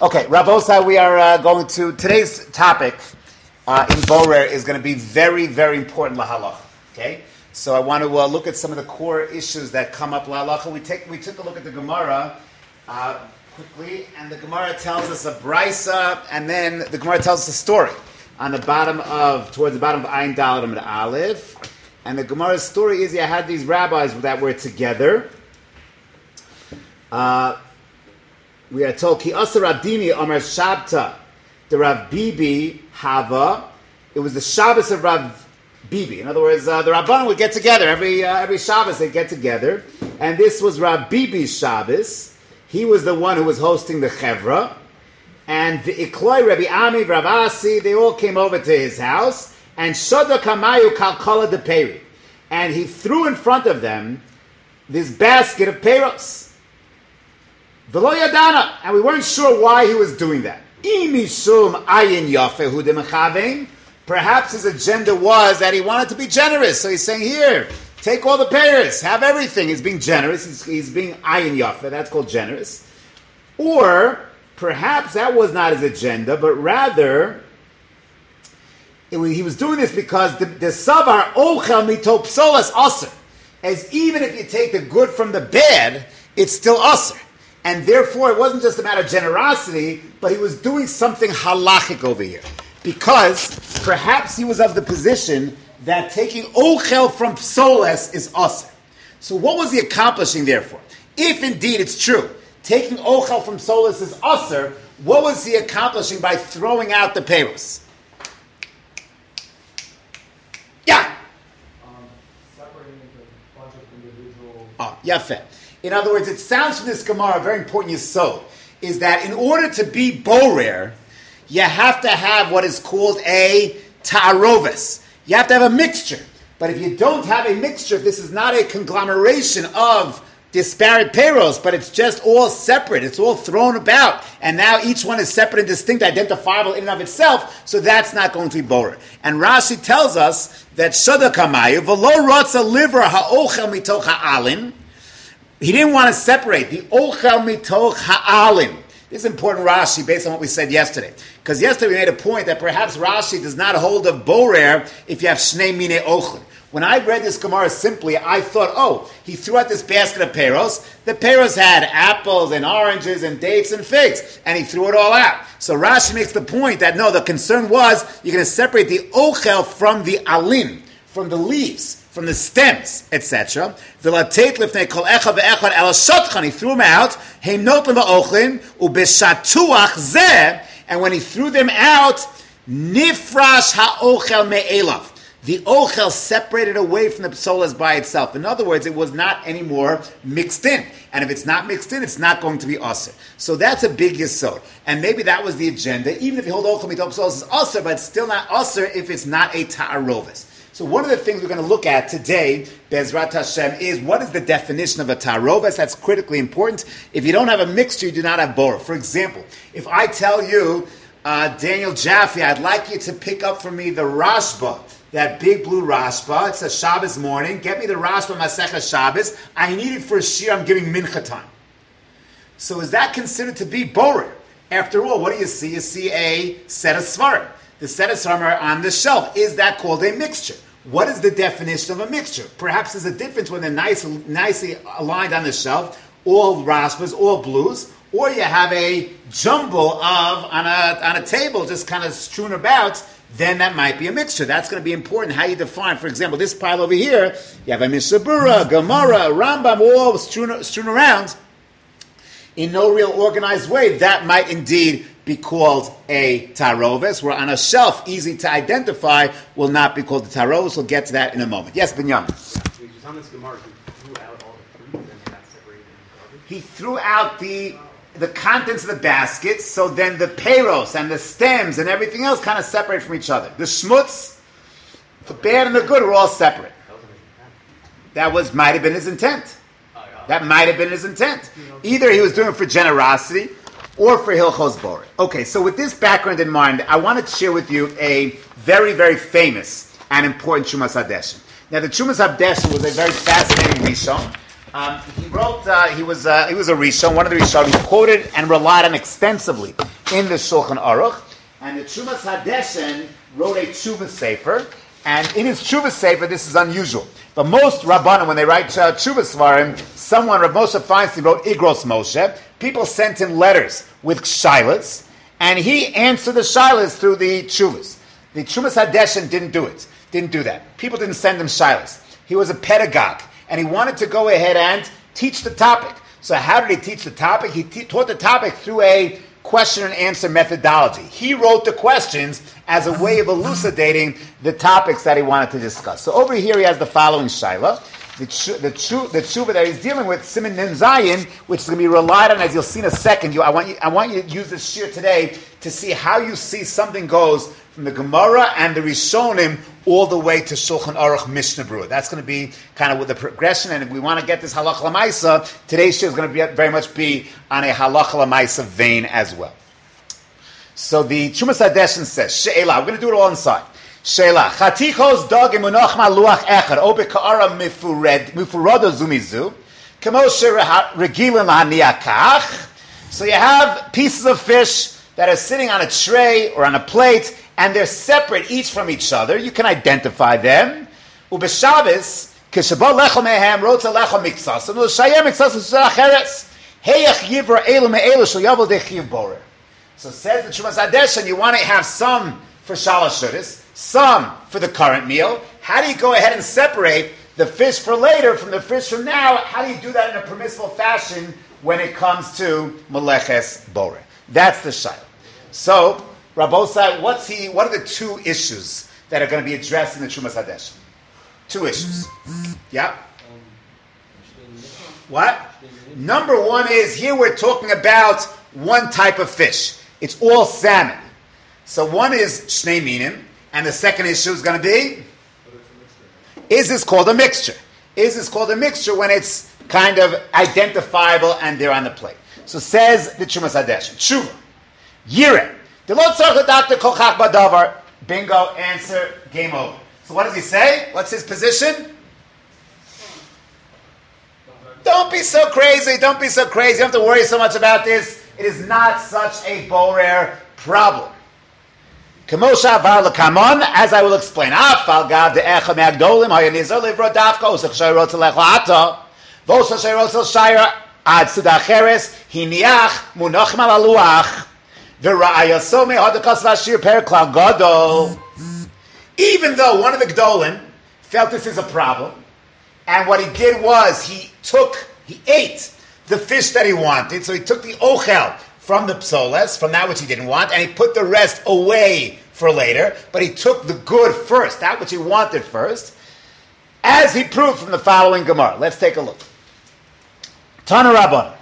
Okay, Rabosai, we are going to, today's topic in Borer is going to be very, very important lahalacha. Okay? So I want to look at some of the core issues that come up lahalacha. We took a look at the Gemara quickly, and the Gemara tells us a brisa, and then the Gemara tells us a story on the bottom of, towards the bottom of Ayin Dalet Amud Aleph. And the Gemara's story is, you had these rabbis that were together. We are told, Ki Asa Rabdini Omer Shabta, the Rav Bibi Hava. It was the Shabbos of Rav Bibi. In other words, the Rabbanan would get together. Every Shabbos they'd get together. And this was Rav Bibi's Shabbos. He was the one who was hosting the Chevra. And the Ikloi, Rabbi Ami, Rav Asi, they all came over to his house. And Shoda Kamayu Kalkala de Peri. And he threw in front of them this basket of peros. V'lo yadana, and we weren't sure why he was doing that. Imishum ayin yafehu demechavein. Perhaps his agenda was that he wanted to be generous. So he's saying, here, take all the pears, have everything. He's being generous. He's being ayin yafe. That's called generous. Or perhaps that was not his agenda, but rather he was doing this because the savar ochel mito psolas aser. As even if you take the good from the bad, it's still aser. And therefore, it wasn't just a matter of generosity, but he was doing something halachic over here. Because perhaps he was of the position that taking ochel from psoles is aser. So what was he accomplishing therefore? If indeed it's true, taking ochel from psoles is aser, what was he accomplishing by throwing out the peros? Yeah. Separating into a bunch of individual. Yafeh. In other words, it sounds from this Gemara, a very important yesod, is that in order to be borer, you have to have what is called a ta'aroves. You have to have a mixture. But if you don't have a mixture, if this is not a conglomeration of disparate peros, but it's just all separate, it's all thrown about, and now each one is separate and distinct, identifiable in and of itself, so that's not going to be borer. And Rashi tells us that Shoda Kamayu, v'lo rotza liver ha'ochel mitoch ha'alin. He didn't want to separate the ochel mitoch ha'alim. This is important, Rashi, based on what we said yesterday. Because yesterday we made a point that perhaps Rashi does not hold of borer if you have shnei mine ochel. When I read this Gemara simply, I thought, he threw out this basket of peros. The peros had apples and oranges and dates and figs, and he threw it all out. So Rashi makes the point that no, the concern was you're going to separate the ochel from the alim, from the leaves, from the stems, etc. He threw them out. And when he threw them out, nifrash ha'ochel me'elav. The ochel separated away from the psolas by itself. In other words, it was not anymore mixed in. And if it's not mixed in, it's not going to be aser. So that's a big yesod. And maybe that was the agenda. Even if you hold ochel mitoch psolas is aser, but it's still not aser if it's not a ta'arovis. So one of the things we're going to look at today, Bezrat Hashem, is what is the definition of a ta'aroves. That's critically important. If you don't have a mixture, you do not have borer. For example, if I tell you, Daniel Jaffe, I'd like you to pick up for me the Rashba, that big blue Rashba. It's a Shabbos morning. Get me the Rashba Masechah Shabbos. I need it for a shir I'm giving mincha time. So is that considered to be borer? After all, what do you see? You see a set of svarim. The set of svarim are on the shelf. Is that called a mixture? What is the definition of a mixture? Perhaps there's a difference when they're nicely aligned on the shelf, all Rashbas, all blues, or you have a jumble of, on a table, just kind of strewn about, then that might be a mixture. That's going to be important how you define. For example, this pile over here, you have a Mishnah Berurah, Gemara, Rambam, all strewn around in no real organized way. That might indeed be called a ta'aroves, where on a shelf, easy to identify, will not be called a ta'aroves. We'll get to that in a moment. Yes, Binyamin. On this Gemara, he threw out all the fruit and got separated in garbage. He threw out the contents of the basket, so then the peros and the stems and everything else kind of separate from each other. The shmutz, the bad and the good are all separate. That might have been his intent. That might have been his intent. Either he was doing it for generosity or for Hilchos Borer. Okay, so with this background in mind, I wanted to share with you a very, very famous and important Trumas Hadeshin. Now, the Trumas Hadeshin was a very fascinating Rishon. He wrote. He was a Rishon, one of the Rishon. He quoted and relied on extensively in the Shulchan Aruch. And the Tshuvas Hadeshen wrote a Tshuvas Sefer. And in his Tshuvas Sefer, this is unusual. But most Rabbanim, when they write Tshuvas Svarim, someone, Rav Moshe Feinstein, wrote Igros Moshe. People sent him letters with shilas, and he answered the shilas through the Tshuvas. The Tshuvas Hadeshen didn't do it. Didn't do that. People didn't send him shilas. He was a pedagogue, and he wanted to go ahead and teach the topic. So how did he teach the topic? He taught the topic through a question and answer methodology. He wrote the questions as a way of elucidating the topics that he wanted to discuss. So over here he has the following shaila. The tshuva that he's dealing with, Siman Nun Zayin, which is going to be relied on, as you'll see in a second. I want you to use this shir today to see how you see something goes from the Gemara and the Rishonim all the way to Shulchan Aruch Mishnah Berurah. That's going to be kind of with the progression, and if we want to get this halacha l'maisa, today's shir is going to very much be on a halacha l'maisa vein as well. So the Tshuvas Hadeshen says, She'ela, we're going to do it all inside. She'ela, Chatichos dog emunach maluach echad, obe ka'ara mifurado zumizu, kamo she'regilin lahaniakach. So you have pieces of fish that are sitting on a tray or on a plate, and they're separate each from each other. You can identify them. Ubeshabbos, k'sheba lechol mehem rotza lechol miksas, and l'shayem miksas l'shacheres, heyach yivra elu me'elu shel yavel dechiv borer. So says the Tshuvas Hadeshen, you want to have some for shalosh shudas, some for the current meal. How do you go ahead and separate the fish for later from the fish from now? How do you do that in a permissible fashion when it comes to meleches borer? That's the shayla. So, Rabbosai, what are the two issues that are going to be addressed in the Tshuvas Hadeshen? Two issues. Yeah? What? Number one is, here we're talking about one type of fish. It's all salmon. So one is Shnei Minim, and the second issue is going to be, is this called a mixture? Is this called a mixture when it's kind of identifiable and they're on the plate? So says the Tshuvas Hadeshen, Tshuva, Yireh, bingo, answer, game over. So what does he say? What's his position? Don't be so crazy, don't be so crazy. You don't have to worry so much about this. It is not such a borer problem. As I will explain. Even though one of the Gdolim felt this is a problem, and what he did was he ate the fish that he wanted, so he took the ochel from the psoles, from that which he didn't want, and he put the rest away for later, but he took the good first, that which he wanted first, as he proved from the following Gemara. Let's take a look. Tana Rabban.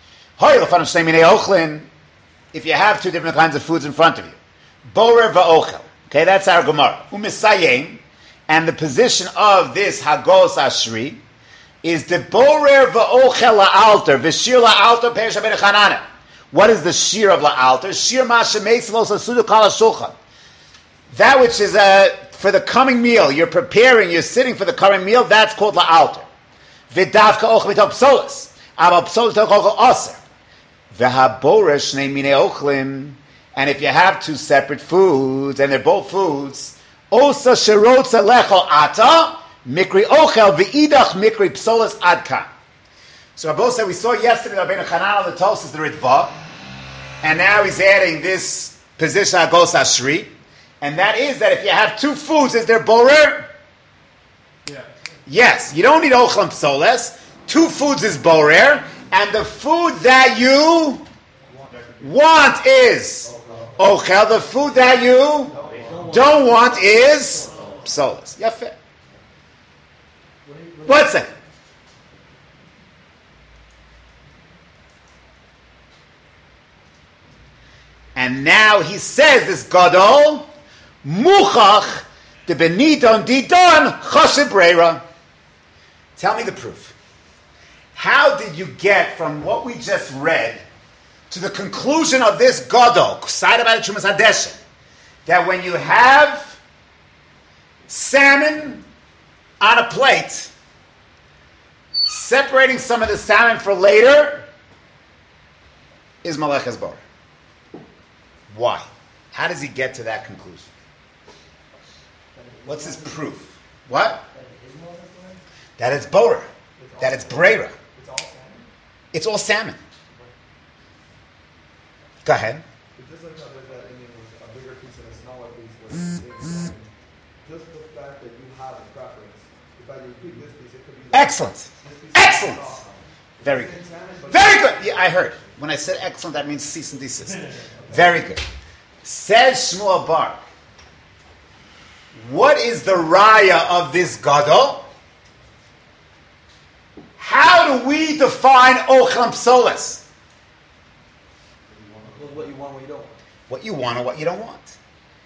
If you have two different kinds of foods in front of you, borer va'ochel. Okay, that's our Gemara. Umisayim, and the position of this Hagos Ashri is the borer va'ochel la'alter, v'shir la'alter peresh ben Chanana. What is the shir of la'alter? Shir ma'shemeis lo sasudu kal hashulchan. That which is for the coming meal, you're preparing, you're sitting for the current meal, that's called la'alter. V'davka och mitop psolas. Ava psolas tochol aser. V'haborer shnei minei ochlim. And if you have two separate foods, and they're both foods, osa sherotza lechol ata, mikri ochel v'idach mikri psolas adkan. So Rabbi said, we saw yesterday Rabbeinu Chanan the Tosas the Ritva, and now he's adding this position Hagos Ashri, and that is that if you have two foods, is there borer? Yeah. Yes, you don't need ochel and psolas. Two foods is borer, and the food that you want is ochel. The food that you don't want is psolas. Yafeh. One second. And now he says, this Gadol, Muchach, de Benidon Didon Choshe Breira. Tell me the proof. How did you get from what we just read to the conclusion of this Gadol, cited by the Tshuvas Hadeshen, that when you have salmon on a plate, separating some of the salmon for later is Maleches Borer. Why? How does he get to that conclusion? What's his proof? What? That it's Borer. That it's Brera. It's all salmon. Go ahead. It's just like there's that Indian with a bigger piece and a smaller piece with big salmon. Just the fact that you have a preference. If I repeat this piece, it could be Excellent. Excellent. Very good. Very good. Yeah, I heard. When I said excellent, that means cease and desist. Very good. Says Shmuel Bar. What is the raya of this gadol? How do we define ochel and psoles? what you want, what you don't want. What you want and what you don't want.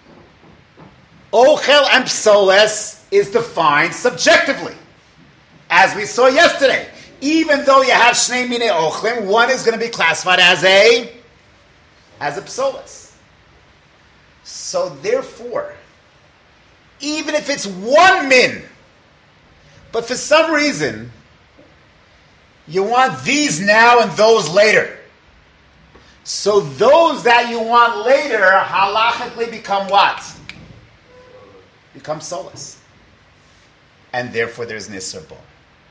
Ochel and psoles is defined subjectively, as we saw yesterday. Even though you have shnei minei ochlim, one is going to be classified as a psoles. So therefore, even if it's one min, but for some reason you want these now and those later, so those that you want later halachically become what? Become psoles, and therefore there's nisr bo.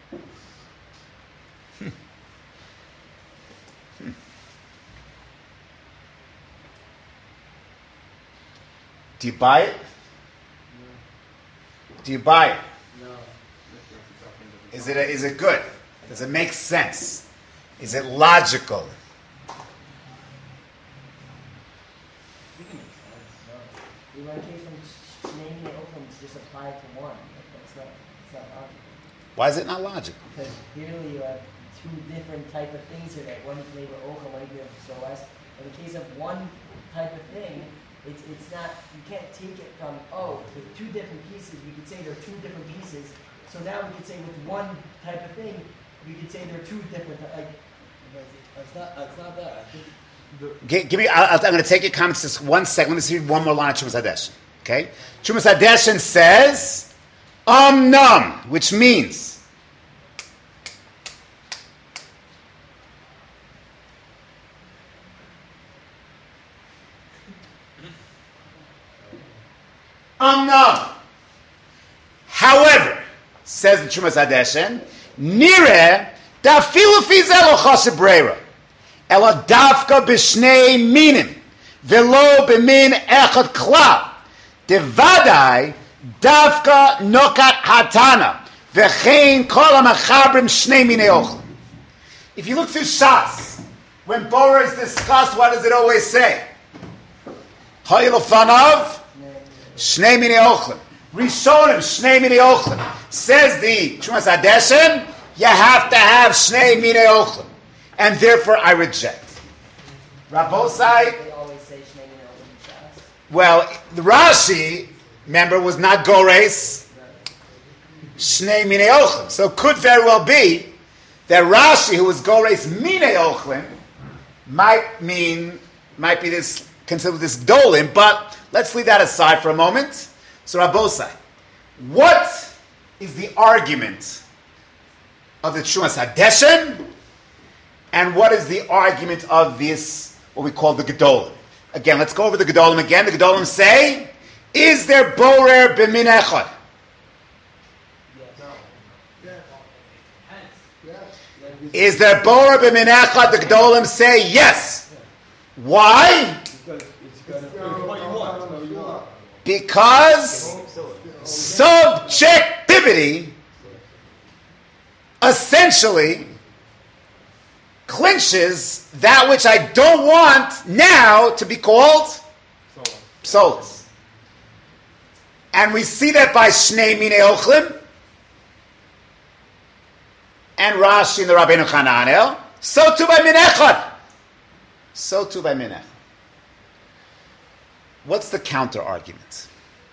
Do you buy it? No. Do you buy it? No. Is it good? Does it make sense? Is it logical? In my case, from naming it open, just apply it to one. It's not logical. Why is it not logical? Because clearly you have two different type of things here. That one is labor ochel, one is labor psoles. In the case of one type of thing, it's not, you can't take it from, with two different pieces, we could say there are two different pieces. So now we could say with one type of thing, we could say there are two different, it's not that. I think Give me. I'm going to take your comments just 1 second. Let me read one more line of Chumas Hadeshin. Okay, Chumas Hadeshin says num, which means num. However, says the Chumas Hadeshin, nire dafilu fi zelo chasibreira. Ela davka b'shnei minim, velo b'min echad klal. Devadai davka nokat hatana, v'chein kol ha'machabrim shnei minei ochel. If you look through Shas, when Borer is discussed, what does it always say? Ha'ilofanav shnei minei ochel. Rishonim shnei minei ochel. Says the Chumas Hadeshin, you have to have shnei minei ochel. And therefore I reject. Rabbosai, they always say shnei minei ochel in Shas. well, the Rashi, remember, was not Gores, Shnei Minei Ochlim. So it could very well be that Rashi, who was Gores Minei Ochlim, might be this, considered this Dolim, but let's leave that aside for a moment. So Rabbosai, what is the argument of the Chumas Hadeshin? And what is the argument of this, what we call the Gedolim? Again, let's go over the Gedolim again. The Gedolim say, is there Borer b'min echad? Is there Borer b'min echad? The Gedolim say yes. Why? Because subjectivity essentially clinches that which I don't want now to be called psolos. And we see that by Shnei Minei Ochlim and Rashi and the Rabbeinu Chananel. So too by Min Echad. So too by Min Echad. What's the counter argument?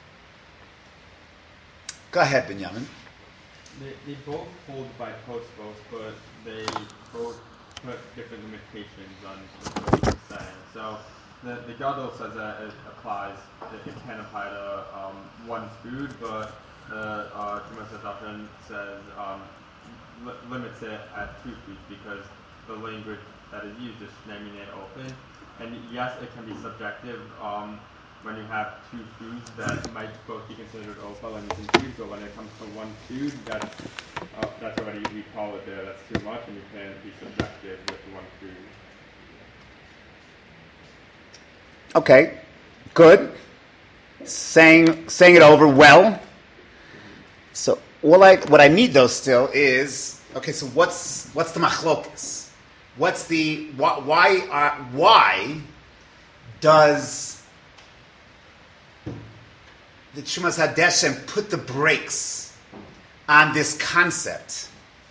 Go ahead, Binyamin. They both hold by Tosfos, but they both put different limitations on what you're saying. So the Gadol says that it applies, it can apply to one's food, but the Chumas Hadeshin says limits it at 2 foods because the language that is used is shnei minei open. And yes, it can be subjective when you have 2 foods that might both be considered opal and using foods, but when it comes to 1 food, that's already, we call it there, that's too much, and you can't be subjective with 1 food. Okay, good. Saying it over well. So what I need though still is, okay, so what's the machlokas? What's the why does the Trumas Hadeshem put the brakes on this concept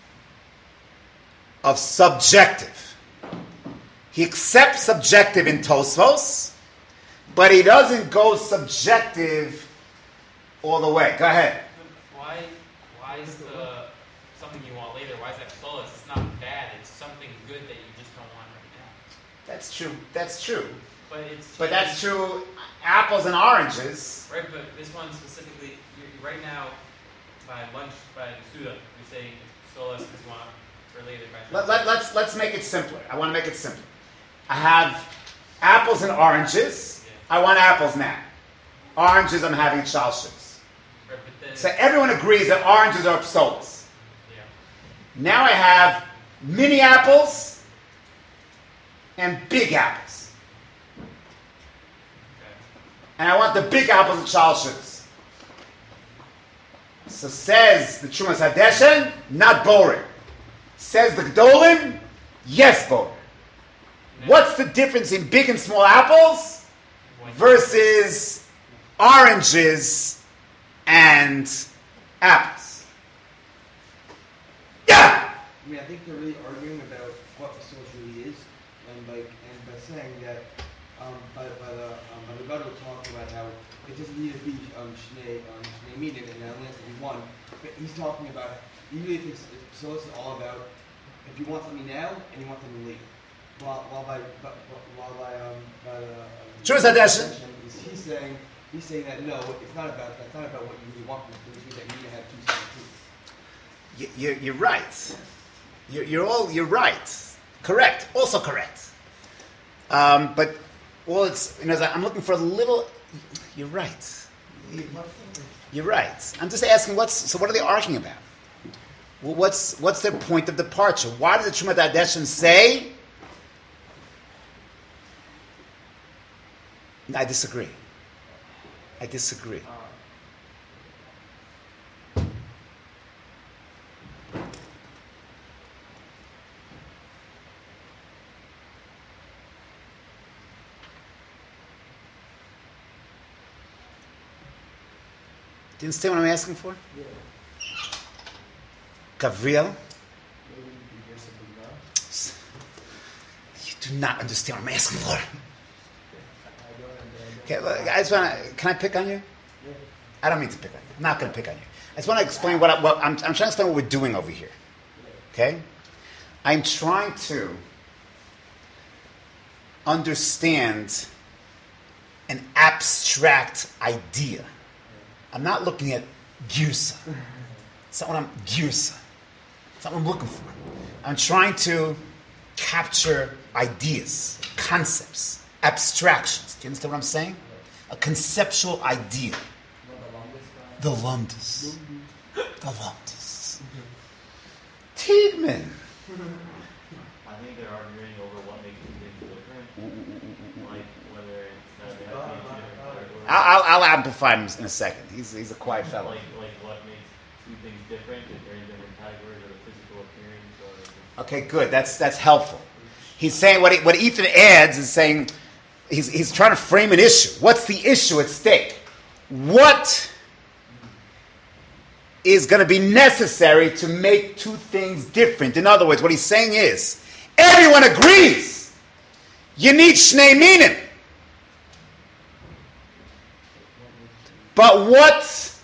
of subjective? He accepts subjective in Tosfos, but he doesn't go subjective all the way. Go ahead. Why is the something you want later? Why is that flawless? It's not bad. It's something good that you just don't want right now. That's true. But that's true. Apples and oranges. Right, but this one specifically, right now, by lunch, by the Suda, you're saying flawless because you want related by. Let's make it simpler. I want to make it simpler. I have apples and oranges. Yeah. I want apples now. Oranges, I'm having chalshus. Right, so everyone agrees that oranges are psolas. Yeah. Now I have mini apples and big apples. Okay. And I want the big apples and chalshus. So says the Trumas Hadeshen, not boring. Says the Gdolim, yes boring. What's the difference in big and small apples versus oranges and apples? Yeah! I mean, I think they're really arguing about what the source really is, and by saying that by the Gadol talking about how it doesn't need to be shnei meaning and it only has to be one, but he's talking about he really thinks source is all about if you want something now and you want something later. While by Trumas Hadeshen, he's saying that no, it's not about that's not about what you really want from the food, that you need to have 2 separate foods. you're right. You're right. Correct. Also correct. But I'm looking for a little. You're right. You're right. I'm just asking what are they arguing about? Well, what's their point of departure? Why does the Trumas Hadeshen say? I disagree. Do you understand what I'm asking for? Yeah. Gavriel? Maybe you can hear something now. You do not understand what I'm asking for. I don't understand. Okay, look, I just want to. Can I pick on you? Yeah. I don't mean to pick on you. I'm not going to pick on you. I just want to explain what I'm trying to explain what we're doing over here. Okay? I'm trying to understand an abstract idea. I'm not looking at Girsa. It's not what I'm Girsa. It's not what I'm looking for. I'm trying to capture ideas, concepts, abstractions. Do you understand what I'm saying? A conceptual idea. The Lumdus. Tiedman. I think they're arguing over what makes two things different. Like whether it's they have to be in two different categories. I'll amplify him in a second. He's a quiet fellow. Like what makes two things different if they're in different categories or the physical appearance or Okay, good. That's helpful. He's saying what Ethan adds is saying he's trying to frame an issue. What's the issue at stake? What is going to be necessary to make two things different? In other words, what he's saying is everyone agrees you need shnei minim. But what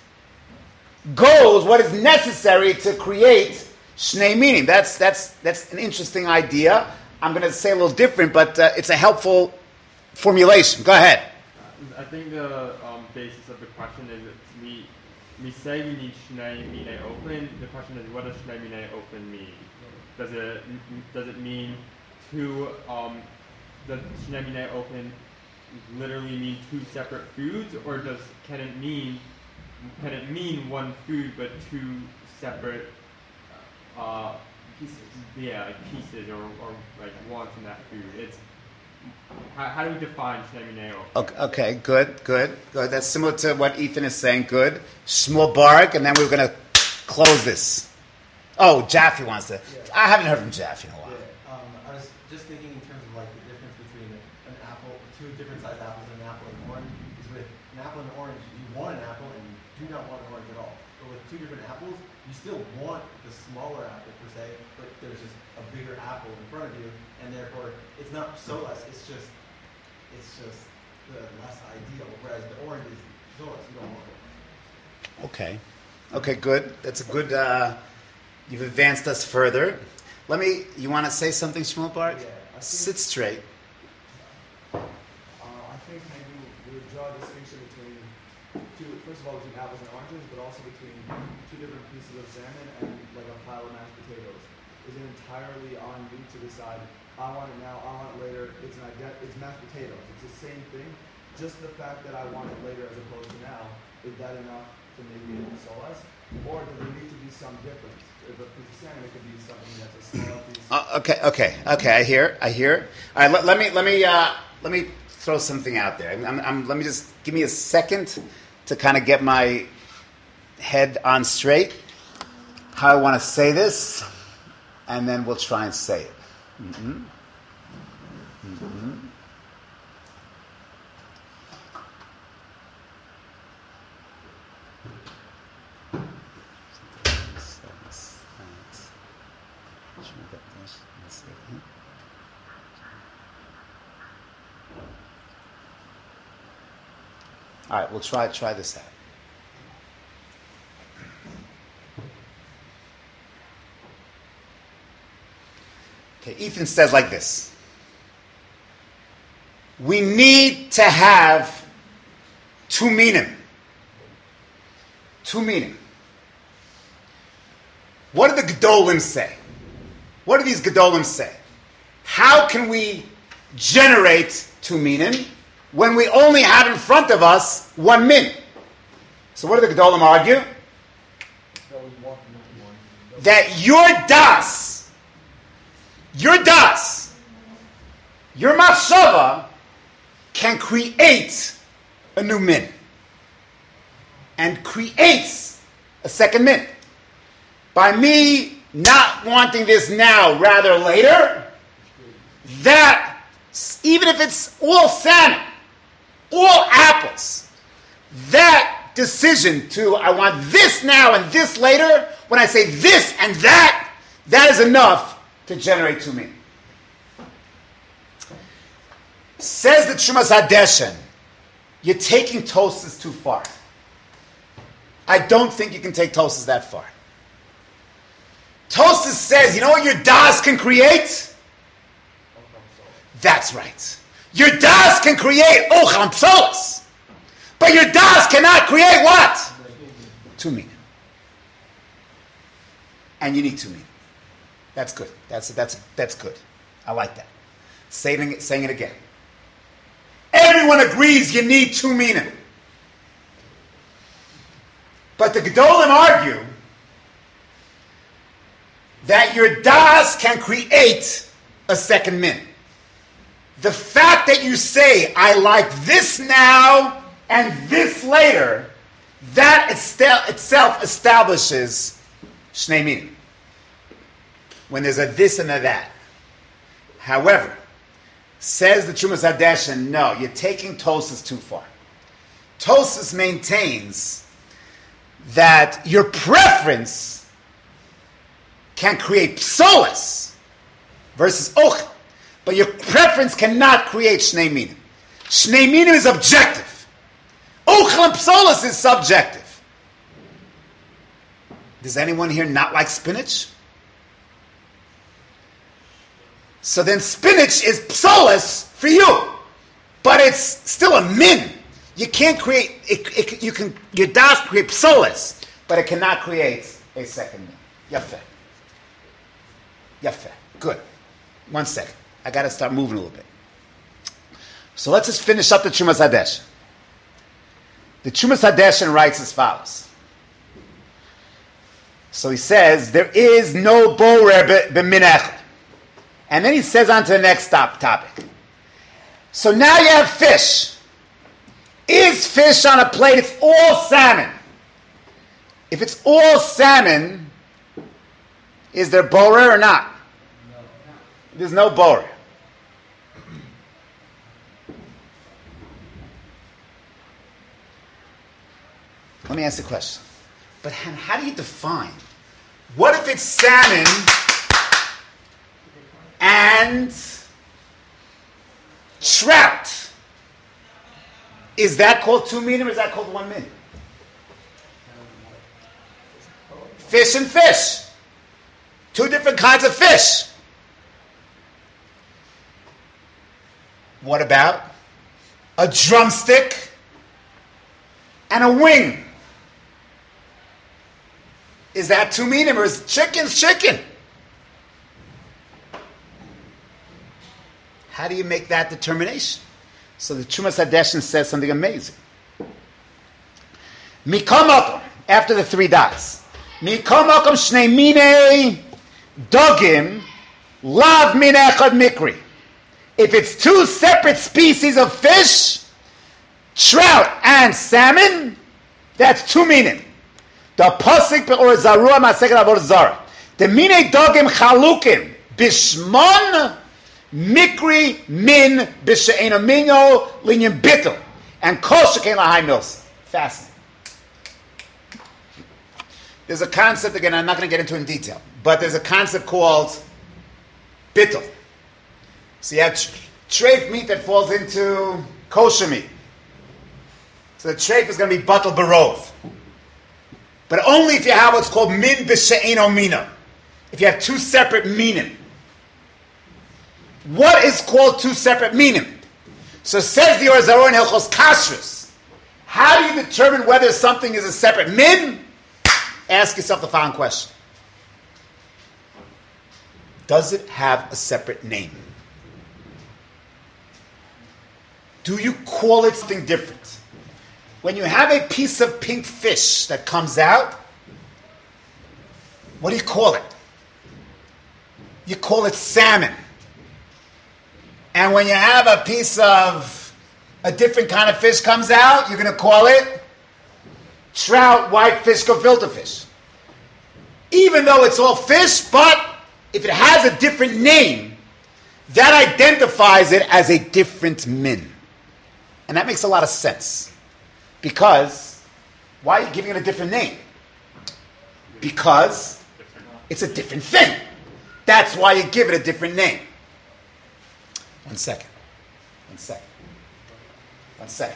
is necessary to create shnei minim? That's an interesting idea. I'm going to say a little different, but it's a helpful formulation. Go ahead. I think the basis of the question is to me, we say we need Shnei Minei open. The question is, what does Shnei Minei open mean? Does it mean two? Does Shnei Minei open literally mean two separate foods, or can it mean one food but two separate Pieces. Yeah, like pieces or like wants in that food. It's how do we define Shnei Minei open? Okay, good. That's similar to what Ethan is saying. Good. Shmuel Barak, and then we're going to close this. Oh, Jaffe wants to. Yeah. I haven't heard from Jaffe in a while. Yeah, I was just thinking in terms of like the difference between an apple, two different sized apples, and an apple and an orange. Is with an apple and an orange, you want an apple and you do not want an orange at all. But with two different apples, you still want the smaller apple per se, but there's just a bigger apple in front of you, and therefore it's not so less. It's just the less ideal. Whereas the orange is so less. You don't want it. Okay, good. That's a good. You've advanced us further. You want to say something, Shmuel Barak? Yeah, Sit straight. I think maybe we would draw a distinction between first of all, between apples and oranges, but also between two different pieces of salmon and like a pile of mashed potatoes. Is it entirely on you to decide, I want it now, I want it later, it's mashed potatoes. It's the same thing, just the fact that I want it later as opposed to now, is that enough to make it so less? Or does there need to be some difference? If a piece of salmon, it could be something that's a smaller piece. Okay. I hear. All right. Let me throw something out there. Let me just give me a second to kind of get my head on straight. How I want to say this, and then we'll try and say it. All right, we'll try this out. Okay, Ethan says like this. We need to have two minim. What do the Gedolim say? What do these Gedolim say? How can we generate two minim when we only have in front of us one min? So what do the Gedolim argue? That your machshava can create a new min and creates a second min. By me not wanting this now, rather later, that, even if it's all salmon, all apples, that decision to, I want this now and this later, when I say this and that is enough to generate two min. Says the Trumas Hadeshen, you're taking Tosas too far. I don't think you can take Tosas that far. Tosas says, you know what your das can create? That's right. Your das can create ochel and psolas. But your das cannot create what? Two min. And you need two min. That's good. That's good. I like that. Saying it again. Everyone agrees you need two minim. But the Gedolim argue that your das can create a second min. The fact that you say, I like this now and this later, that itself establishes shnei minim. When there's a this and a that. However, says the Trumas Hadeshen, no, you're taking Tosas too far. Tosas maintains that your preference can create psolas versus ochel, but your preference cannot create shnei minim. Shnei minim is objective. Ochel and psolas is subjective. Does anyone here not like spinach? So then spinach is psolas for you, but it's still a min. You can't create, your das create psolas, but it cannot create a second min. Yafeh. Yafeh. Good. 1 second. I got to start moving a little bit. So let's just finish up the Trumas Hadeshen. The Trumas Hadeshen writes as follows. So he says, there is no borer b'min echad. And then he says on to the next topic. So now you have fish. Is fish on a plate? It's all salmon. If it's all salmon, is there borer or not? No. There's no borer. Let me ask the question. But how do you define? What if it's salmon and trout? Is that called 2 min or is that called 1 min? Fish and fish. 2 different kinds of fish. What about a drumstick and a wing? Is that 2 minim or is chicken's chicken? How do you make that determination? So the Trumas Hadeshen says something amazing. Mikol makom, after the 3 dots. Mikol makom shnei minei dogim lav min echad mikri. If it's 2 separate species of fish, trout and salmon, that's 2 minim. The pasuk or zarua maseket avod zara. The minei dogim chalukim bishmon mikri min b'she'ena minyo linyan bittel and kol shekain lahai milsa. Fascinating. There's a concept, again, I'm not going to get into in detail, but there's a concept called bittel. So you have treif meat that falls into kosher meat. So the treif is going to be batel barov. But only if you have what's called min b'she'eno mina. If you have 2 separate minim. What is called 2 separate minim? So says the Orzaro in Hilchos Kashrus. How do you determine whether something is a separate min? Ask yourself the following question. Does it have a separate name? Do you call it something different? When you have a piece of pink fish that comes out, what do you call it? You call it salmon. And when you have a piece of a different kind of fish comes out, you're going to call it trout, whitefish, gefilte fish. Even though it's all fish, but if it has a different name, that identifies it as a different min. And that makes a lot of sense. Because, why are you giving it a different name? Because it's a different thing. That's why you give it a different name. 1 second. 1 second. 1 second.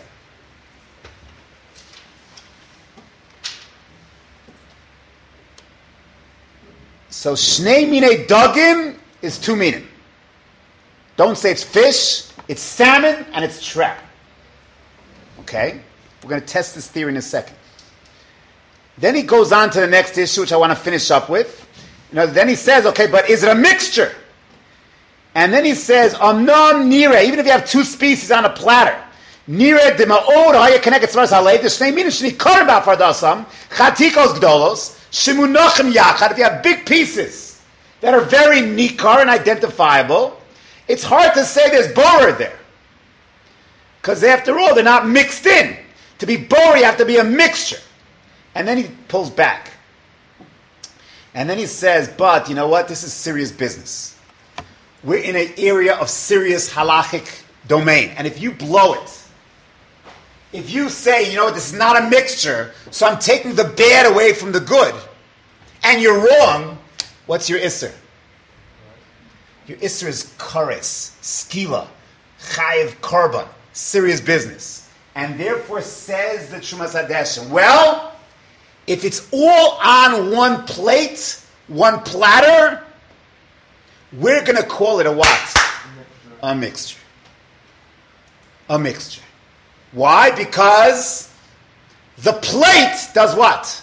So, shnei minei dogim is 2 minim. Don't say it's fish, it's salmon, and it's trout. Okay? We're going to test this theory in a second. Then he goes on to the next issue, which I want to finish up with. Then he says, okay, but is it a mixture? And then he says, Amnon nire, even if you have 2 species on a platter, nire de ma'od haya connected to halei, the shnei minim shni korim ba'fardasam, chatikos gdolos, shimunochem yachad. If you have big pieces that are very nikar and identifiable, it's hard to say there's borer there. Because after all, they're not mixed in. To be borer, you have to be a mixture. And then he pulls back. And then he says, but you know what? This is serious business. We're in an area of serious halachic domain. And if you blow it, if you say, you know what, this is not a mixture, so I'm taking the bad away from the good, and you're wrong, what's your isser? Your isser is kares, skila, chayiv korban, serious business. And therefore says the Trumas Hadeshen, well, if it's all on one plate, one platter, we're going to call it a what? A mixture. A mixture. Why? Because the plate does what?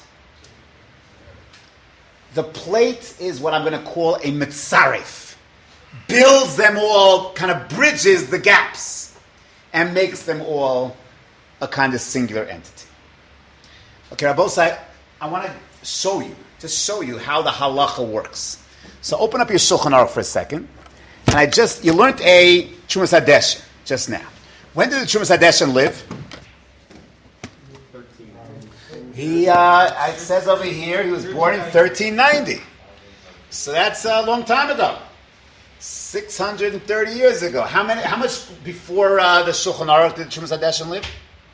The plate is what I'm going to call a mitzaref. Builds them all, kind of bridges the gaps, and makes them all a kind of singular entity. Okay, Rabbosai, I want to just show you how the halacha works. So open up your Shulchan Aruch for a second. And you learned a Trumas Hadeshen just now. When did the Trumas Hadeshen live? It says over here he was born in 1390. So that's a long time ago. 630 years ago. How much before the Shulchan Aruch did the Trumas Hadeshen live?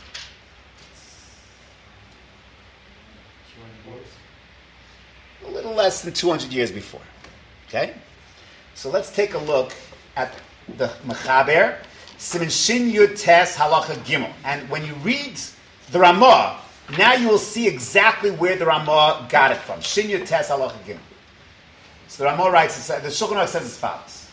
200 years. A little less than 200 years before. Okay? So let's take a look at the Mechaber, Siman Shin Yud Tes Halacha Gimel. And when you read the Ramah, now you will see exactly where the Ramah got it from. Shin Yud Tes Halacha Gimel. So the Ramah writes, the Shulchan Aruch says as follows.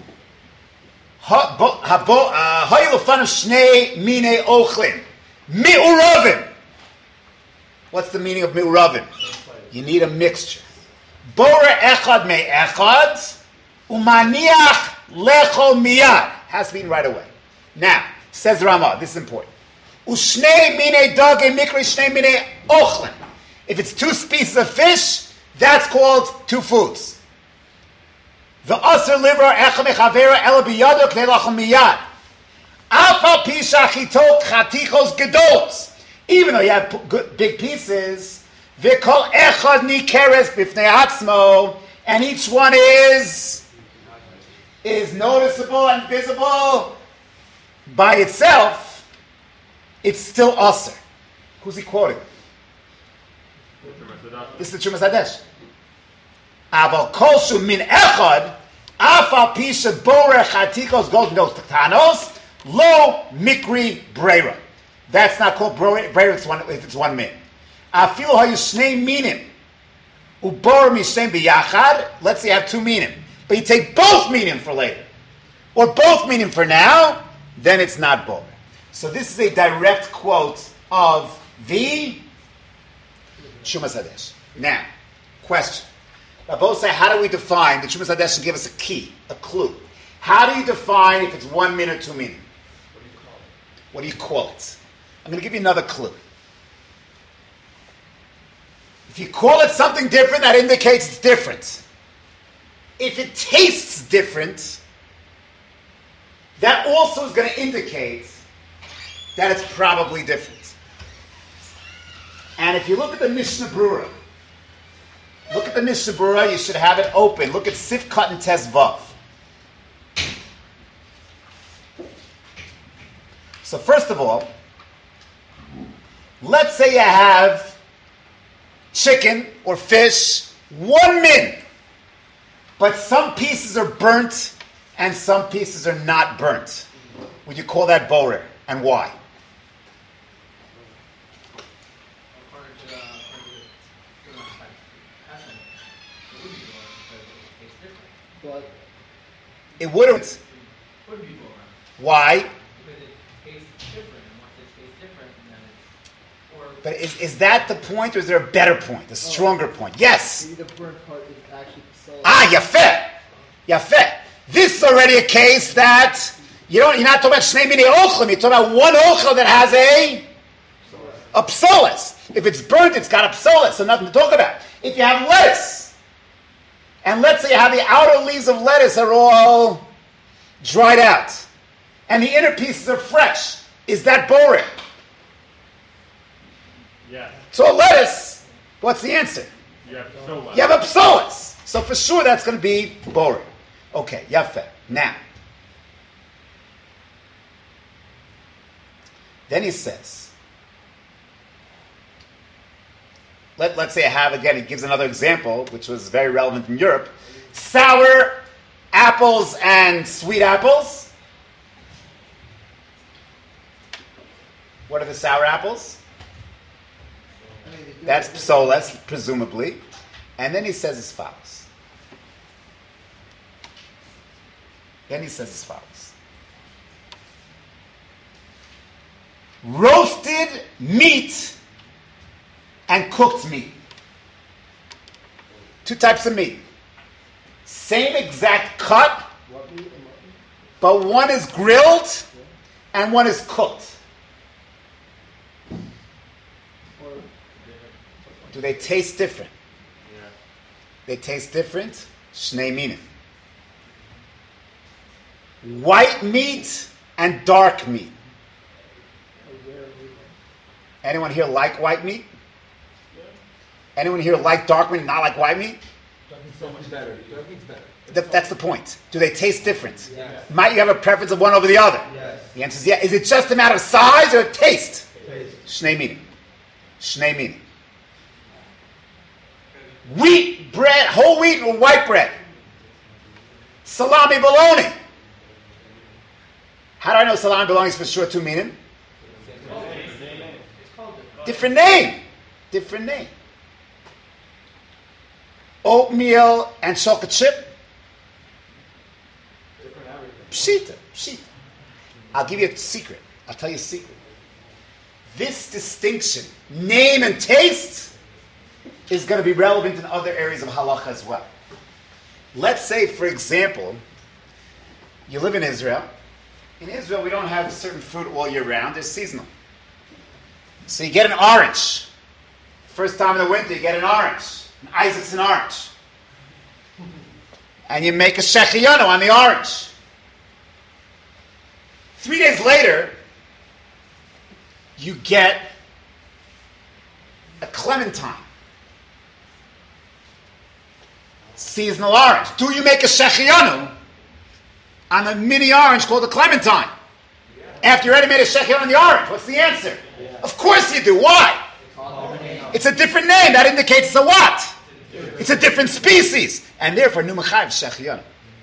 Hayu lefanav shnei minei ochlin. Mi'uravim. What's the meaning of mi'uravim? You need a mixture. Bore echad me echad. Umaniach lechol miyad. Has to be right away. Now, says Ramah, this is important. Ushnei minei dage mikri shnei minei ochlin. If it's two species of fish, that's called two foods. The aser liver echad mechavera ela biyado knei lachol miyad. Alpha pisha chitot chatichos gedolos. Even though you have big pieces, v'kol echad nikeres b'fnei atzmo, and each one is noticeable and visible by itself, it's still aser. Who's he quoting? This is the Trumas Hadeshen. Aval kolshu min echad, afal pisha borech hatikos goldos tanos, lo mikri breira. That's not called breira if it's one min. Afilu hayu shnei minim, ubor mishem biyachad. Let's say you have two minim, but you take both minim for later, or both minim for now, then it's not bor. So this is a direct quote of the Trumas Hadeshen. Now, question. Rabbi say, how do we define, the Trumas Hadeshen give us a key, a clue. How do you define if it's 1 min or 2 min? What do you call it? I'm going to give you another clue. If you call it something different, that indicates it's different. If it tastes different, that also is going to indicate that it's probably different. And if you look at the Mishnah Brura, you should have it open. Look at Sif Cut and Tes Vav. So first of all, let's say you have chicken or fish, 1 min, but some pieces are burnt and some pieces are not burnt. Would you call that borer? And why? It wouldn't. Why? Because it tastes different, and once it tastes different, then it's... But is that the point, or is there a better point, a stronger point? Yes. Maybe the burnt part is actually sold. Yafeh. This is already a case that you're not talking about shnei minei ochlim. You're talking about one ochel that has a psolas. If it's burnt, it's got a psolas, so nothing to talk about. If you have lettuce, and let's say you have the outer leaves of lettuce are all dried out, and the inner pieces are fresh, is that boring? Yeah. So a lettuce, what's the answer? You have psoas. You have a psoas. So for sure that's going to be boring. Okay, yafeh. Now, then he says, let's say I have, again, he gives another example, which was very relevant in Europe. Sour apples and sweet apples. What are the sour apples? That's psolas, presumably. And then he says as follows. roasted meat and cooked meat. Two types of meat. Same exact cut, What meat and what meat? but one is grilled and one is cooked. Or Do they taste different? Yeah. They taste different. Shnei minim. White meat and dark meat. rare meat. Anyone here like white meat? Anyone here like dark meat and not like white meat? So much better. Turkey's better. That's the point. Do they taste different? Yes. Might you have a preference of one over the other? Yes. The answer is yeah. Is it just a matter of size or taste? Taste. Shnei minim. Shnei minim. Wheat bread, whole wheat or white bread. Salami bologna. How do I know salami bologna is for sure two minim? Different name. Different name. Oatmeal and chocolate chip. Pshita. Pshita. I'll give you a secret. I'll tell you a secret. This distinction, name and taste, is going to be relevant in other areas of halacha as well. Let's say, for example, you live in Israel. In Israel, we don't have certain fruit all year round. They're seasonal. So you get an orange. First time in the winter, you get an orange. An Isaac's an orange. And you make a shechiyanu on the orange. 3 days later, you get a clementine. Seasonal orange. Do you make a shechiyanu on a mini orange called a clementine? After you already made a shechiyanu on the orange, what's the answer? Of course you do. Why? It's a different name. That indicates it's a what? It's a different species. And therefore, numachayiv shechiyanu.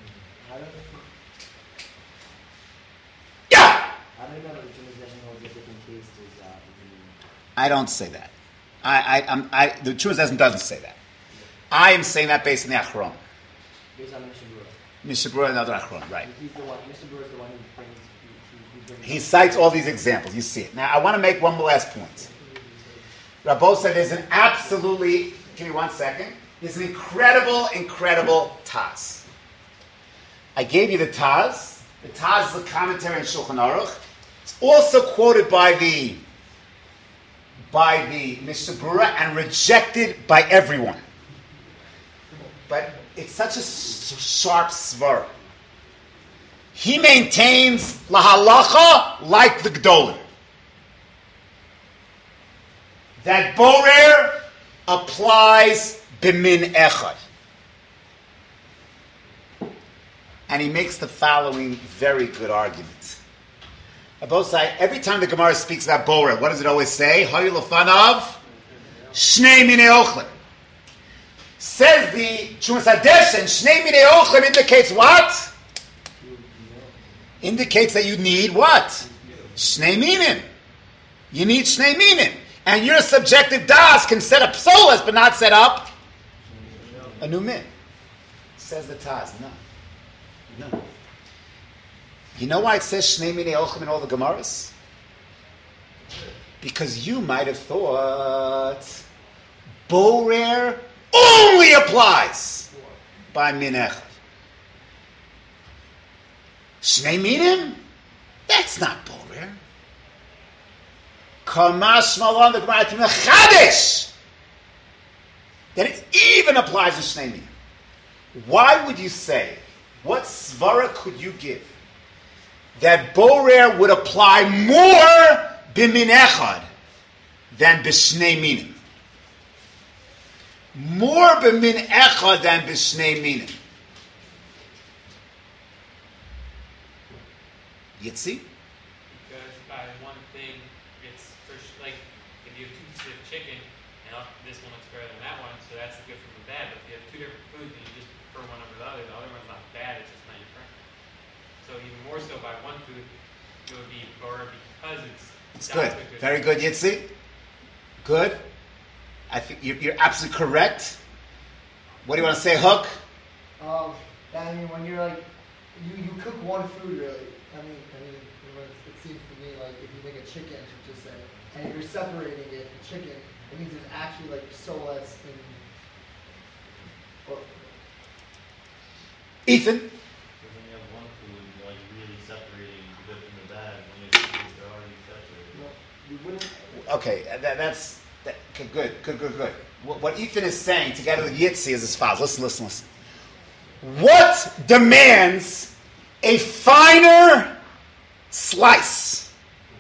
Yeah! I don't know if the Jewish doesn't hold a different taste as I don't say that. The Jewish doesn't say that. I am saying that based on the Achron. based on Mishabura. Mishabura and other Achron, right. He's the one. Mishabura is the one who brings. He brings He cites all these examples. You see it. Now, I want to make one last point. Rabbo said there's an absolutely, give me 1 second, there's an incredible Taz. I gave you the Taz. The Taz is a commentary on Shulchan Aruch. It's also quoted by the Mishabura and rejected by everyone. But it's such a sharp svara. He maintains lahalacha like the Gdolim. That borer applies b'min echad. And he makes the following very good argument. Both sides, every time the Gemara speaks about borer, what does it always say? Hayu lefanav shnei minei ochlim. Says the Chumas Hadesh, and shnei minei ochlim indicates what? Indicates that you need what? Shnei minim. You need shnei minim. And your subjective das can set up solas, but not set up a new min. Says the Taz. No. You know why it says Shnei Minei Ochlim in all the Gemaras? Because you might have thought borer only applies by min echad. Shnei minim? That's not borer. Kamash malon the Gemara to mechadish. That it even applies to Shnei minim. Why would you say? What svara could you give that borer would apply more b'min echad than b'shnei minim? More b'min echad than b'shnei minim. Yitzi? Because by one thing, it's like if you have two pieces of chicken, and this one looks better than that one, so that's the good from the bad. But if you have two different foods and you just prefer one over the other one's not bad, it's just not your preference. So even more so by one food, it would be borer because it's Good. Very good, Yitzi. Good. I think you're absolutely correct. What do you want to say, Hook? I mean, when you're like, you cook one food really. I mean, words, it seems to me like if you make a chicken, to just say, and you're separating it, the chicken, it means there's actually like solas in. Or, Ethan? Because when you have one food, you're like really separating the good from the bad. When you have two foods, they're already separated. no, you wouldn't. Okay, okay, good. What Ethan is saying together with Yitzi is as follows. Listen. What demands a finer slice?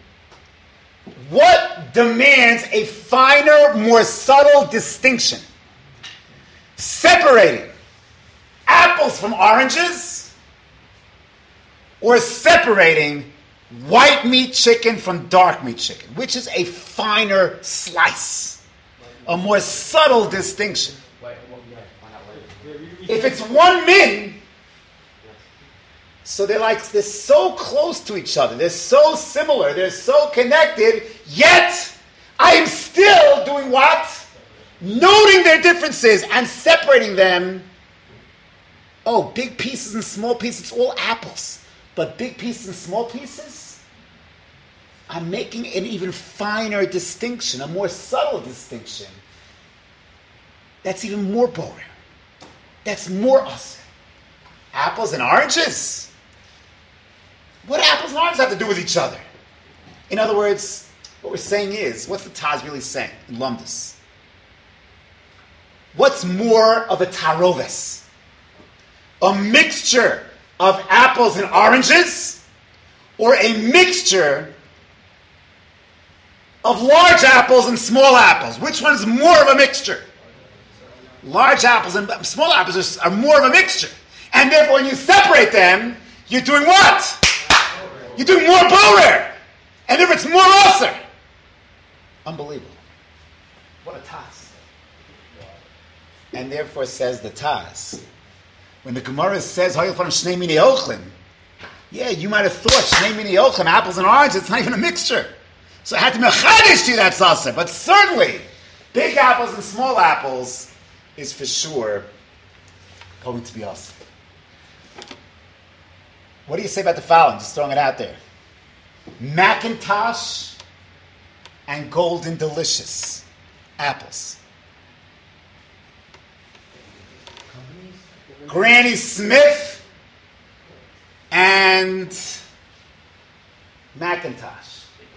What demands a finer, more subtle distinction? Separating apples from oranges, or separating white meat chicken from dark meat chicken? Which is a finer slice? A more subtle distinction. If it's one min, so they're so close to each other, they're so similar, they're so connected, yet I am still doing what? Noting their differences and separating them. Oh, big pieces and small pieces, it's all apples. But big pieces and small pieces, I'm making an even finer distinction, a more subtle distinction. That's even more boring. That's more us. Apples and oranges? What do apples and oranges have to do with each other? In other words, what we're saying is, what's the Taz really saying in Lumdus? What's more of a taroves? A mixture of apples and oranges, or a mixture of large apples and small apples? Which one's more of a mixture? Large apples and small apples are more of a mixture. And therefore, when you separate them, you're doing what? You're doing more borer. And if it's more aser. Unbelievable. What a Taz. And therefore says the Taz, when the Gemara says, yeah, you might have thought, Shnei Mini Ochlim, apples and oranges, it's not even a mixture. So I had to mechadish to that salsa. But certainly, big apples and small apples is for sure going to be awesome. What do you say about the following? Just throwing it out there. Macintosh and Golden Delicious apples. Granny Smith and Macintosh.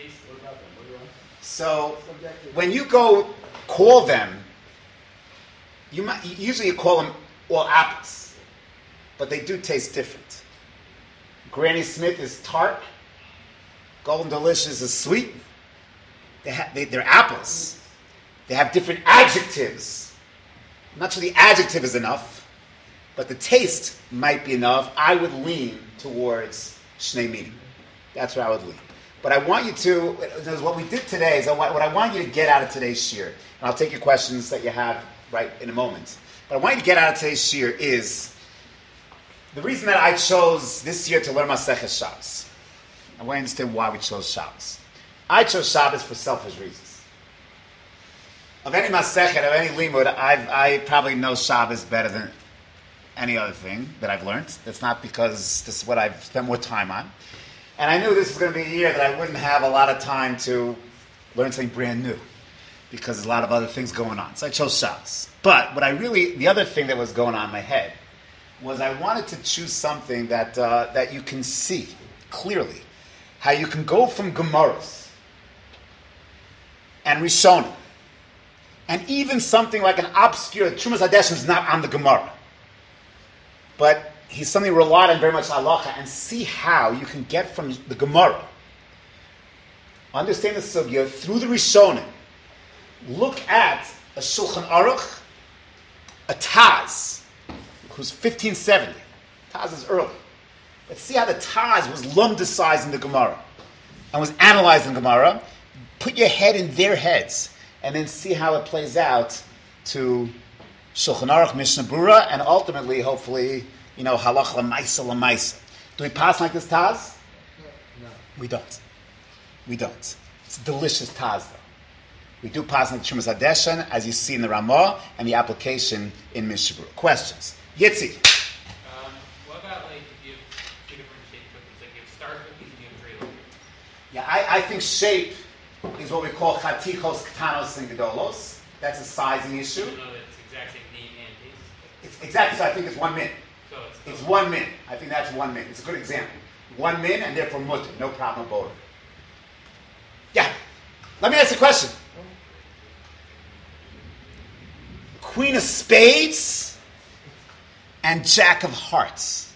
So when you go call them, usually you call them all apples, but they do taste different. Granny Smith is tart. Golden Delicious is sweet. They're apples. They have different adjectives. I'm not sure the adjective is enough, but the taste might be enough. I would lean towards Shnei Mini. That's where I would lean. But I want you to, what we did today is what I want you to get out of today's shiur, and I'll take your questions that you have right in a moment. But I want you to get out of today's shiur is the reason that I chose this year to learn Maseches Shabbos. I want to understand why we chose Shabbos. I chose Shabbos for selfish reasons. Of any Masechet, of any Limud, I probably know Shabbos better than any other thing that I've learned. That's not because this is what I've spent more time on. And I knew this was going to be a year that I wouldn't have a lot of time to learn something brand new, because there's a lot of other things going on. So I chose Shabbos. But the other thing that was going on in my head was I wanted to choose something that you can see clearly, how you can go from Gemaras and Rishonim, and even something like an obscure, Trumas Hadeshim is not on the Gemara, but he's something relied on very much halacha, and see how you can get from the Gemara, understand the sugya through the Rishonim, look at a Shulchan Aruch, a Taz, who's 1570. Taz is early. Let's see how the Taz was lumdicized in the Gemara and was analyzed in the Gemara. Put your head in their heads and then see how it plays out to Shulchan Aruch, Mishnah Berurah, and ultimately, hopefully, halach l'maisa. Do we pass like this Taz? No. We don't. It's a delicious Taz, though. We do pass like Trumas Hadeshen, as you see in the Ramah, and the application in Mishnah Berurah. Questions? Yitzi. What about if you have two different shaped cookies? Like you have star cookies and you have tree cookies. Yeah, I think shape is what we call chatichos, ktanos, and gedolos. That's a sizing issue. Even though it's exact same name and taste. It's exactly, so I think it's 1 min. So It's 1 min. I think that's 1 min. It's a good example. 1 min and therefore mutter. No problem about it. Yeah. Let me ask a question. Queen of spades and jack of hearts.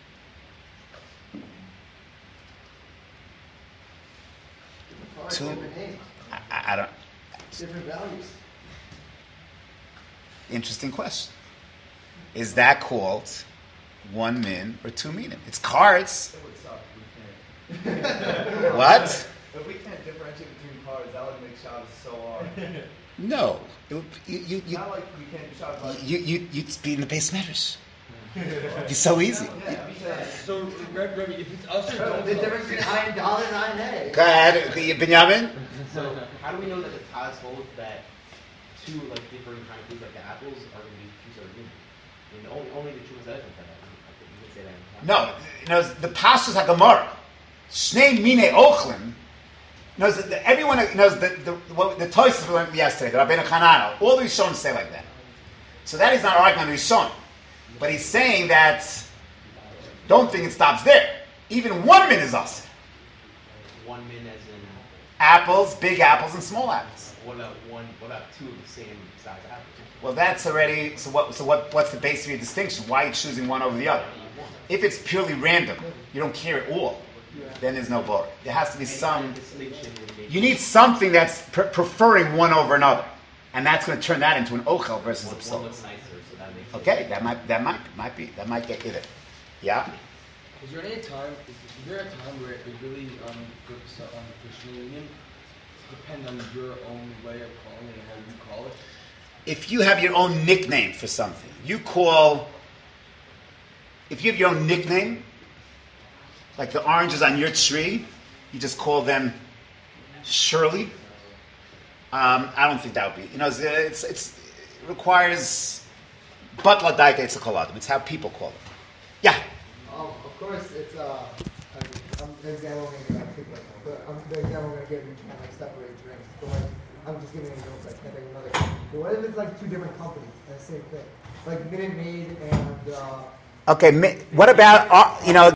Cards, Two. different names, I don't. different values. Interesting question. Is that called 1 min or 2 minim? It's cards. That would suck. We can't. What? If we can't differentiate between cards, that would make Shabbos so hard. No. Not like we can't do Shabbos. Like, You'd be in the base measures. It'd be so easy. yeah, because So, Rebbe, if it's us or don't The difference between I and dollar and I and A. Go ahead, Benjamin. So how do we know that the Taz hold that two like different kind of foods like the apples are going to be two separate meanings? I mean, only the true says that. You can say that. In the No, the Pashtus HaGemara, Shnei Mine Ochlim, knows that everyone knows the Toys we learned yesterday, the Rabbeinu Chananel, all the Rishonim say like that. So that is not arguing on the Rishonim. But he's saying that, don't think it stops there. Even 1 min is us. 1 min as in. Apples, big apples, and small apples. What about one? What about two of the same size apples? Well, that's already, what's the base of your distinction? Why are you choosing one over the other? If it's purely random, you don't care at all, then there's no bar. There has to be some, distinction would make you need something that's preferring one over another. And that's going to turn that into an ochel versus a one psolas. looks nicer, so that makes Okay, that might get you there. Yeah? Is there a time where it really goes on the Christian Union depend on your own way of calling it and how you call it? If you have your own nickname for something, if you have your own nickname, like the oranges on your tree, you just call them Shirley. I don't think that would be. It requires butla daika. It's a koladim. It's how people call it. Yeah. Of course, it's the example I'm going to give, the example I'm going to give, you can't like separate drinks. But like, I'm just giving an example. I can't think of another. But what if it's like two different companies and the same thing, like Minute Maid and. Okay. What about